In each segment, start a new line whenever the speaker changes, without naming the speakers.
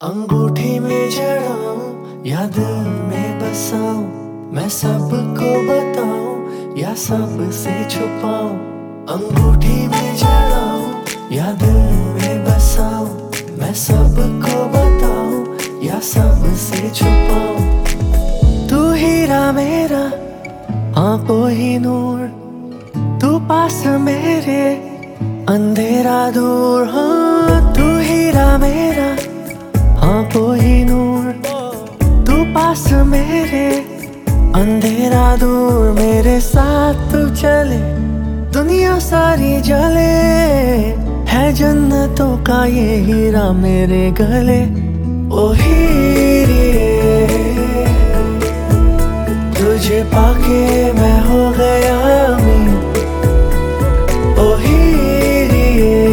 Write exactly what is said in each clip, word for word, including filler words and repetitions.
अंगूठी में जड़ाऊं या दिल में बसाऊं, मैं सबको बताऊं या सबसे छुपाऊं। अंगूठी में जड़ाऊं या दिल में बसाऊं, मैं सबको बताऊं या सबसे छुपाऊं। तू हीरा मेरा आंखों ही नूर, तू पास मेरे अंधेरा दूर। हाँ तू हीरा मेरा आंखों ही नूर, तू पास मेरे अंधेरा दूर। मेरे साथ तू चले दुनिया सारी जले, है जन्नतों का ये हीरा मेरे गले। ओ हीरे तुझे पाके मैं हो गया अमीर। ओ हीरे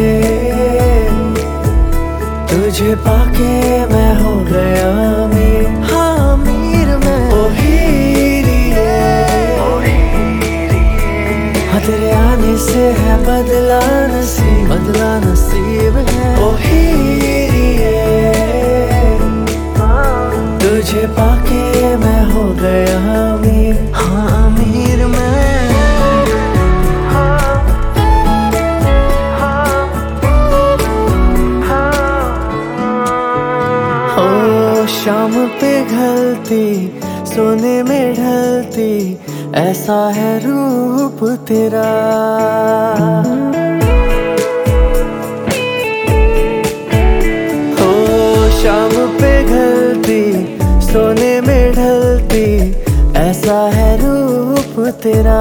तुझे पाके मैं हो गया अमीर। हाँ अमीर मैं। ओ हीरे हाँ तेरे आने से है बदला नसीब, बदला नसीब है। ओ हीरे तुझे पाके मैं हो गया अमीर। हाँ अमीर मैं। ओ शाम पे घलती सोने में ढलती, ऐसा है रूप तेरा। ओ शाम पे घलती सोने में ढलती, ऐसा है रूप तेरा।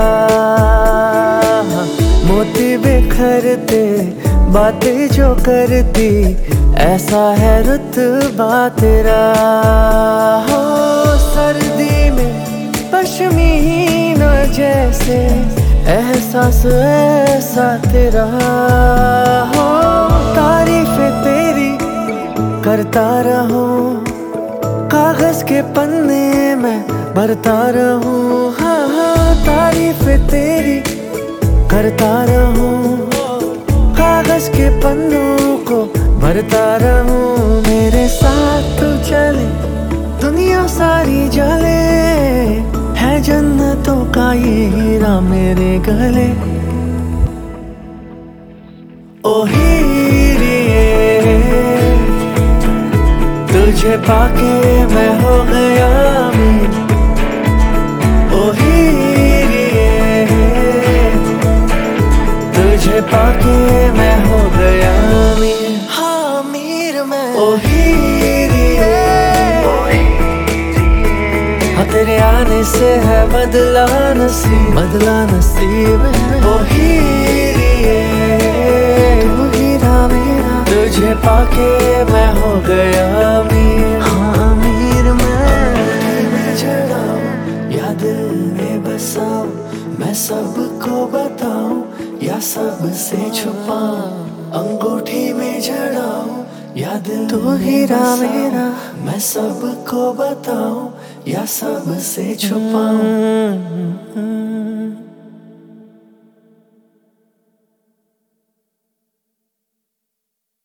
मोती बिखरते बातें जो करती, ऐसा है रुतबा तेरा। हो सर्दी में पश्मीना जैसे एहसास ऐसा तेरा। हो तारीफें तेरी करता रहूं, कागज के पन्ने में भरता रहूं। हाँ हाँ तारीफें तेरी करता रहूं, कागज के पन्नों को भरता रहूं। मेरे साथ तू चले दुनिया सारी जले, है जन्नतों का ये हीरा मेरे गले। ओ हीरे तुझे पाके मैं हो गया अमीर। ओ हीरे तुझे पाके मैं हो गया अमीर। हाँ अमीर मैं। ओ हीरे हाँ तेरे आने से है बदला नसीब, बदला नसीब है। ओ हीरे तू हीरा मेरा, तुझे पाके मैं हो गया अमीर। हाँ अमीर मैं। जड़ाऊं या दिल में बसाऊं, मैं सबको बताऊं या सबसे छुपाऊं। अंगूठी में जड़ाऊं या दिल तू हीरा मेरा, मैं सबको बताऊं या सबसे छुपाऊं।